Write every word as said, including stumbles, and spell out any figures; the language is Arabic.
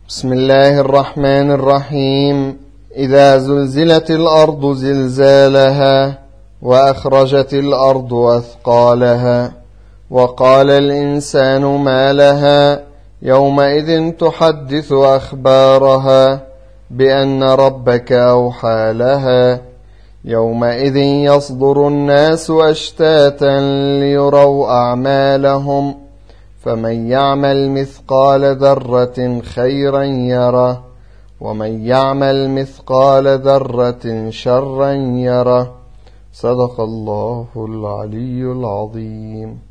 بسم الله الرحمن الرحيم. إذا زلزلت الأرض زلزالها وأخرجت الأرض أثقالها وقال الإنسان ما لها يومئذ تحدث أخبارها بأن ربك أوحى لها يومئذ يصدر الناس أشتاتا ليروا أعمالهم فمن يعمل مثقال ذرة خيرا يره ومن يعمل مثقال ذرة شرا يره. صدق الله العلي العظيم.